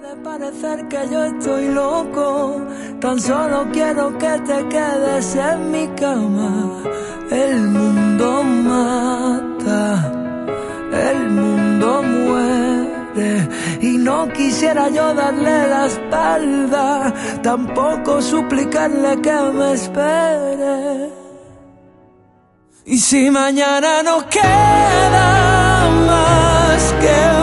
Parecer que yo estoy loco, tan solo quiero que te quedes en mi cama. El mundo mata, el mundo muere, y no quisiera yo darle la espalda, tampoco suplicarle que me espere. Y si mañana no queda más que